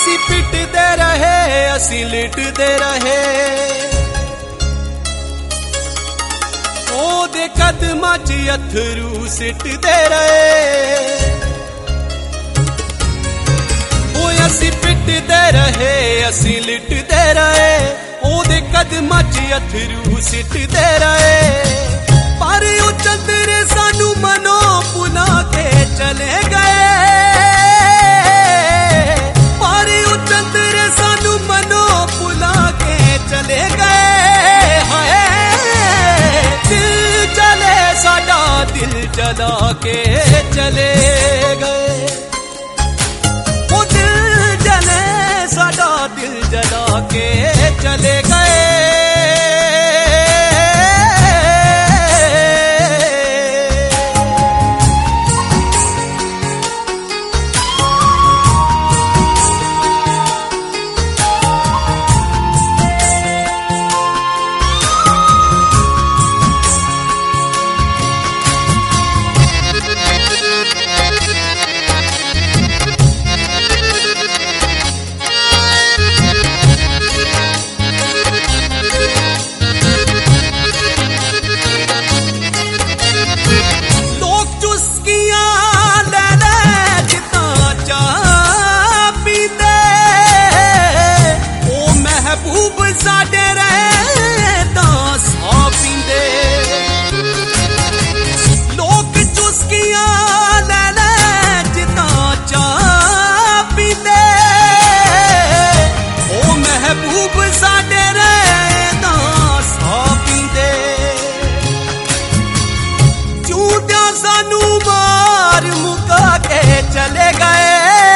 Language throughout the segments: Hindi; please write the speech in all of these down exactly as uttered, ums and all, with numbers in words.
असी पिटदे रहे असी लिटदे रहे, ओदे कदमां च अथरू सिटदे रहे। ओ असी पिटदे रहे असी लिटदे रहे, ओदे कदमां च अथरू सिटदे रहे। पर ओ चंद्र सानू मनो भुला के चले गए, पर ओ चंद्र सानू मनो भुला के चले गए। हाय दिल जले साडा दिल जला के चले गए, ओ दिल जले साडा दिल जला के चले गए। चले गए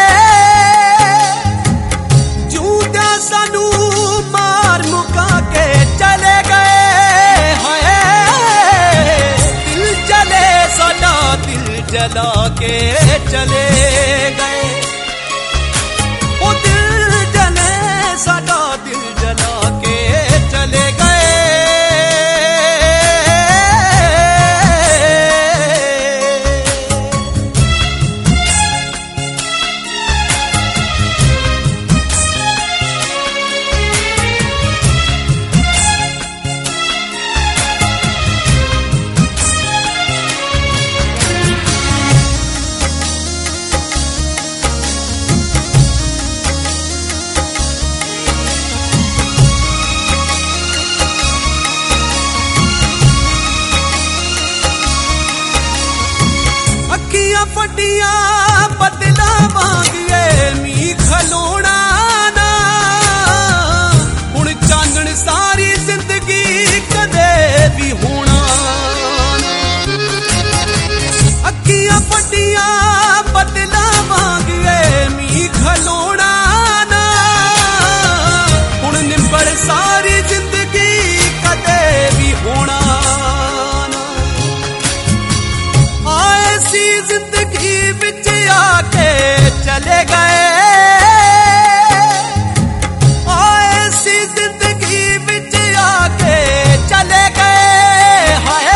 जूदा सानू मार मुका के चले गए। हाय दिल जले साडा दिल जला के चले गए, ओ दिल जले साडा दिल जला के चले गए। फटिया बदला मांगिए मी खलोना ना, हुण चांदन सारी जिंदगी कदे भी होना। अखियां फटिया बदला मांगिए मी खलोना ना, हुण निंबड़ सारी जिंदगी कदे भी होना। जिंदगी बिच आके चले गए, ऐसी जिंदगी बिच आके चले गए। हाय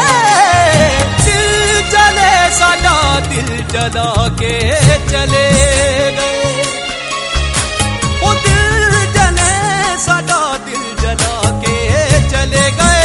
दिल जले साडा दिल जला के चले गए, ओ दिल जले साडा दिल जला के चले गए।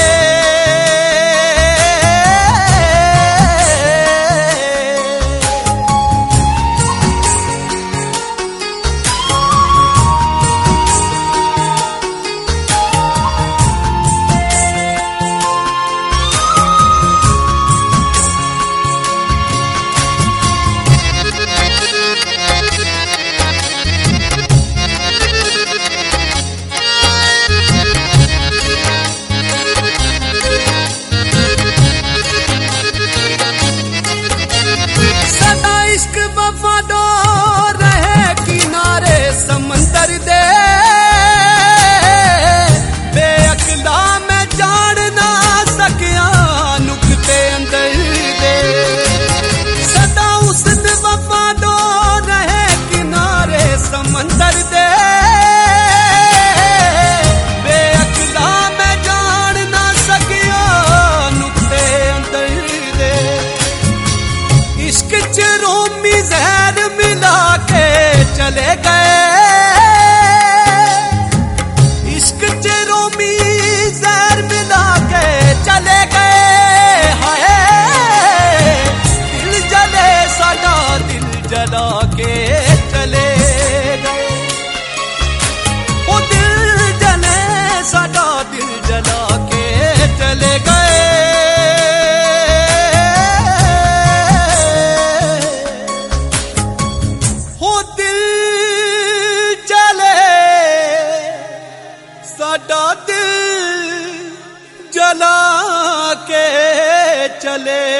समंदर दे बेअकला में जान ना सकिया नुक्ते अंदर दे, सदा उस वफादो रहे किनारे समंदर दे। बेअकला में जान ना सकिया नुक्ते अंदर दे, इश्क च रोमी जहर मिला के चले गए। साडा दिल जला के चले